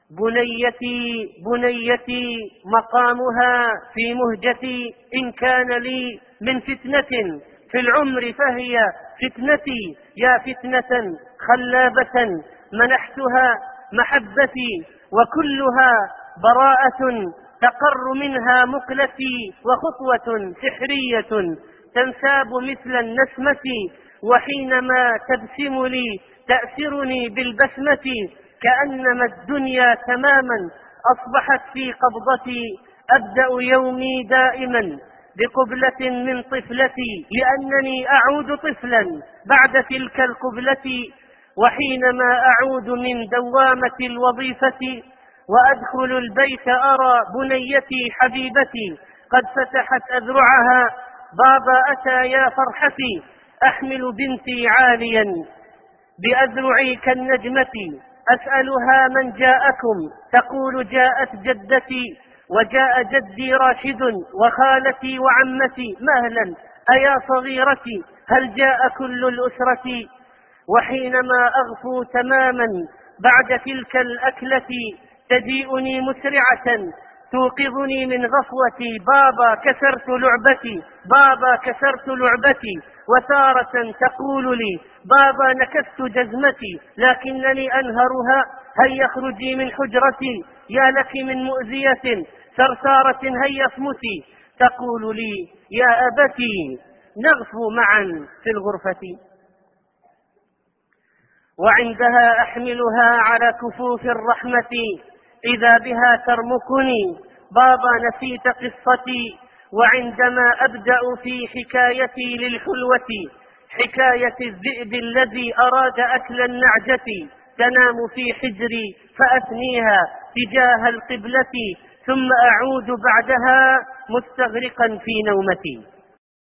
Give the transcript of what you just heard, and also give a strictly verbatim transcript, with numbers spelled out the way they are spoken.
بنيتي بنيتي مقامها في مهجتي، إن كان لي من فتنة في العمر فهي فتنتي، يا فتنة خلابة منحتها محبتي، وكلها براءة تقر منها مقلتي، وخطوة سحرية تنساب مثل النسمة، وحينما تبسم لي تأسرني بالبسمة، كأنما الدنيا تماما أصبحت في قبضتي. أبدأ يومي دائما بقبلة من طفلتي، لأنني أعود طفلا بعد تلك القبلة، وحينما أعود من دوامة الوظيفة وأدخل البيت أرى بنيتي حبيبتي قد فتحت أذرعها. بابا أتى يا فرحتي، أحمل بنتي عاليا بأذرعي كالنجمة، أسألها من جاءكم، تقول جاءت جدتي وجاء جدي راشد وخالتي وعمتي. مهلا أيا صغيرتي، هل جاء كل الأسرة؟ وحينما أغفو تماما بعد تلك الأكلة تجيئني مسرعة توقظني من غفوتي، بابا كسرت لعبتي، بابا كسرت لعبتي. وتارة تقول لي بابا نكست جزمتي، لكنني أنهرها، هيا اخرجي من حجرتي، يا لك من مؤذية ثرثارة هيا اصمتي. تقول لي يا أبتي نغفو معا في الغرفة، وعندها أحملها على كفوف الرحمة، إذا بها ترمقني بابا نسيت قصتي. وعندما أبدأ في حكايتي للحلوة، حكاية الذئب الذي أراد أكل النعجة، تنام في حجري فأثنيها تجاه القبلة، ثم أعود بعدها مستغرقا في نومتي.